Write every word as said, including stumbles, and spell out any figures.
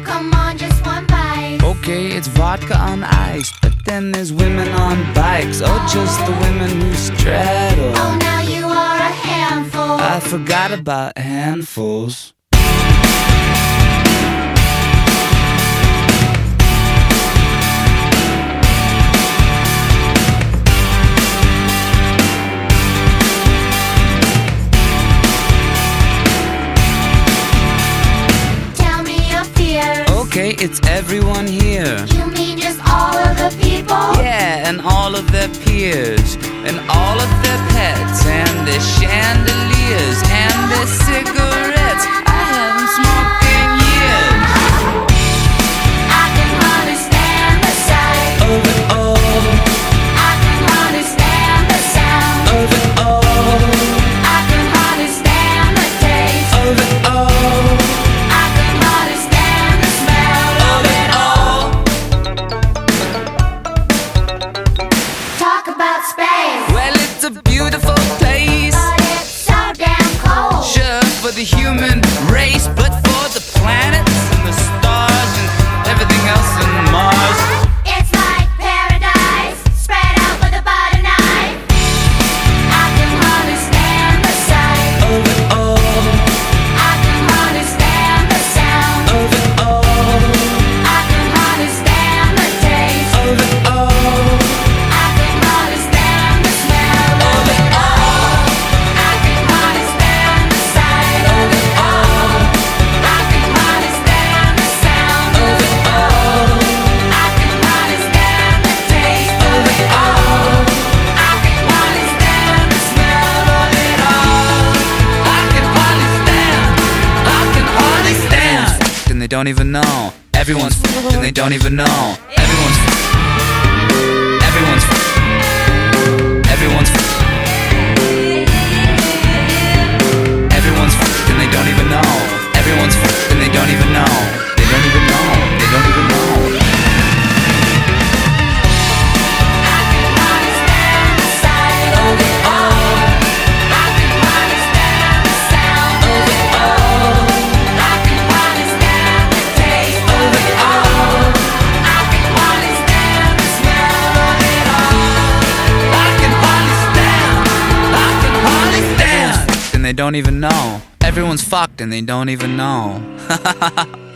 come on, just one bite. Okay, it's vodka on ice, but then there's women on bikes. Oh, just the women who straddle. Oh, now you are a handful. I forgot about handfuls. Tell me your fears. Okay, it's everyone here. You mean just all of the people? Yeah, and all of their peers, and all of their pets, and their chandeliers, and their cigarettes. I haven't smoked in years. I can understand the sight Of it all, I can understand the sound of it all, I can understand the taste of it all, I can understand the smell of it all. Talk about space, Well, it's a beautiful place, but it's so damn cold. sure, for the human race, but for the planets and the stars and everything else in Mars. It's like paradise spread out with a butter knife. I can understand the sight Of it all, I can understand the sound of it all, I can understand the taste of it all, I can understand the smell of it all. I can understand the sight of it all. I can understand the sound of it all. I can understand the taste of it all. I can understand the smell of it all. I can hardly stand, I can hardly stand. And they don't even know. Everyone's f***ed and they don't even know. Everyone's f***ed. Everyone's f***ed. Everyone's f***ed. Everyone's f***ed and they don't even know. Everyone's f***ed and they don't even know. They don't even know. They don't even know. I can understand the sight of it all. I can understand the sound of it all. I can understand the taste of it all. I can understand the smell of it all. I can hardly stand. I can hardly stand. And they don't even know. Everyone's fucked and they don't even know.